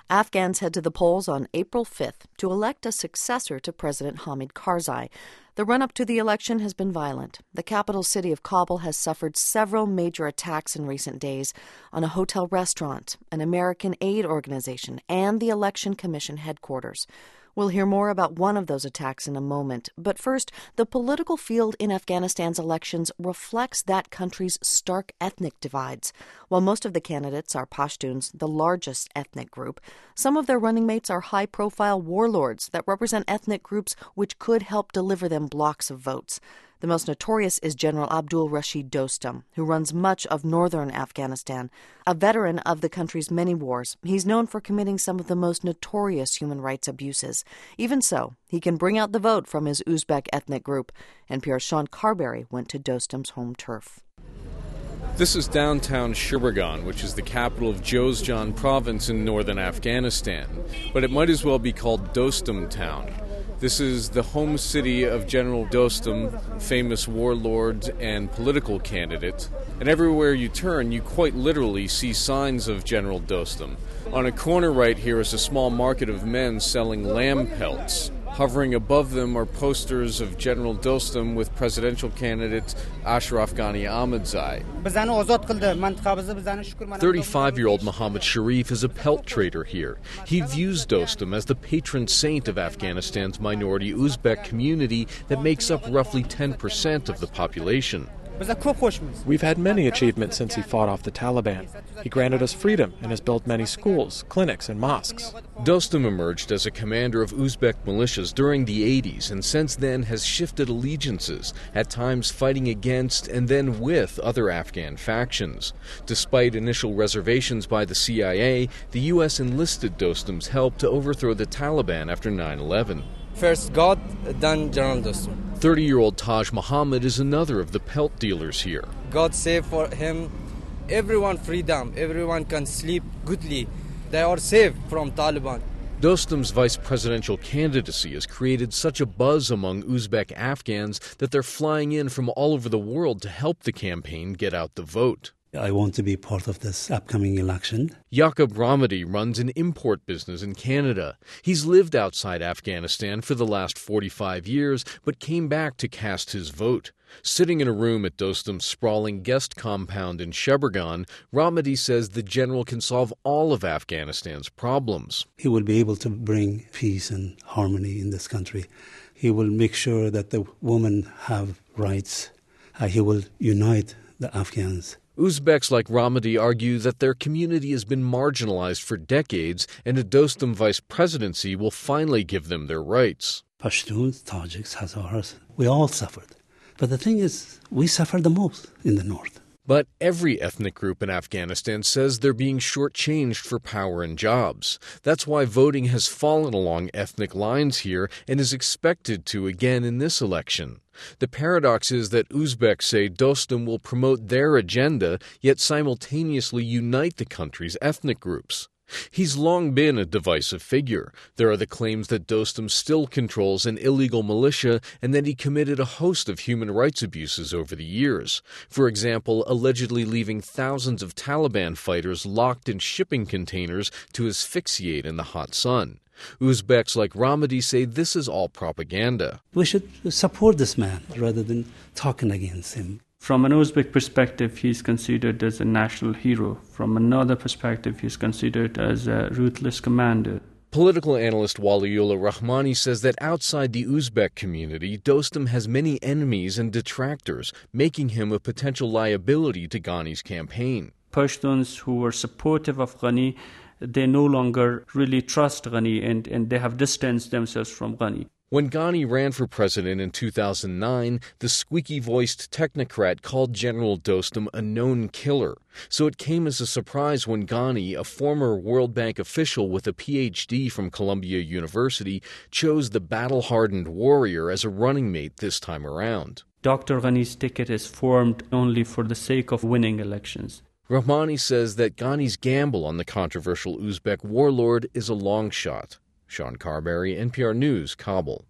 Afghans head to the polls on April 5th to elect a successor to President Hamid Karzai. The run-up to the election has been violent. The capital city of Kabul has suffered several major attacks in recent days on a hotel restaurant, an American aid organization, and the Election Commission headquarters. We'll hear more about one of those attacks in a moment. But first, the political field in Afghanistan's elections reflects that country's stark ethnic divides. While most of the candidates are Pashtuns, the largest ethnic group, some of their running mates are high-profile warlords that represent ethnic groups which could help deliver them blocks of votes. The most notorious is General Abdul Rashid Dostum, who runs much of northern Afghanistan. A veteran of the country's many wars, he's known for committing some of the most notorious human rights abuses. Even so, he can bring out the vote from his Uzbek ethnic group. NPR's Sean Carberry went to Dostum's home turf. This is downtown Shirbagan, which is the capital of Jozjan province in northern Afghanistan. But it might as well be called Dostum Town. This is the home city of General Dostum, famous warlord and political candidate. And everywhere you turn, you quite literally see signs of General Dostum. On a corner right here is a small market of men selling lamb pelts. Hovering above them are posters of General Dostum with presidential candidate Ashraf Ghani Ahmadzai. 35-year-old Mohammad Sharif is a pelt trader here. He views Dostum as the patron saint of Afghanistan's minority Uzbek community that makes up roughly 10% of the population. We've had many achievements since he fought off the Taliban. He granted us freedom and has built many schools, clinics, and mosques. Dostum emerged as a commander of Uzbek militias during the 80s and since then has shifted allegiances, at times fighting against and then with other Afghan factions. Despite initial reservations by the CIA, the U.S. enlisted Dostum's help to overthrow the Taliban after 9/11. First God, then General Dostum. 30-year-old Taj Muhammad is another of the pelt dealers here. God save for him everyone freedom, everyone can sleep goodly. They are safe from Taliban. Dostum's vice presidential candidacy has created such a buzz among Uzbek Afghans that they're flying in from all over the world to help the campaign get out the vote. I want to be part of this upcoming election. Yaqub Ramadi runs an import business in Canada. He's lived outside Afghanistan for the last 45 years, but came back to cast his vote. Sitting in a room at Dostum's sprawling guest compound in Shebirgan, Ramadi says the general can solve all of Afghanistan's problems. He will be able to bring peace and harmony in this country. He will make sure that the women have rights. He will unite the Afghans. Uzbeks like Ramadi argue that their community has been marginalized for decades, and a Dostum vice presidency will finally give them their rights. Pashtuns, Tajiks, Hazars, we all suffered. But the thing is, we suffered the most in the north. But every ethnic group in Afghanistan says they're being shortchanged for power and jobs. That's why voting has fallen along ethnic lines here and is expected to again in this election. The paradox is that Uzbeks say Dostum will promote their agenda, yet simultaneously unite the country's ethnic groups. He's long been a divisive figure. There are the claims that Dostum still controls an illegal militia and that he committed a host of human rights abuses over the years. For example, allegedly leaving thousands of Taliban fighters locked in shipping containers to asphyxiate in the hot sun. Uzbeks like Ramadi say this is all propaganda. We should support this man rather than talking against him. From an Uzbek perspective, he's considered as a national hero. From another perspective, he's considered as a ruthless commander. Political analyst Waliullah Rahmani says that outside the Uzbek community, Dostum has many enemies and detractors, making him a potential liability to Ghani's campaign. Pashtuns who were supportive of Ghani, they no longer really trust Ghani and they have distanced themselves from Ghani. When Ghani ran for president in 2009, the squeaky-voiced technocrat called General Dostum a known killer. So it came as a surprise when Ghani, a former World Bank official with a Ph.D. from Columbia University, chose the battle-hardened warrior as a running mate this time around. Dr. Ghani's ticket is formed only for the sake of winning elections. Rahmani says that Ghani's gamble on the controversial Uzbek warlord is a long shot. Sean Carberry, NPR News, Kabul.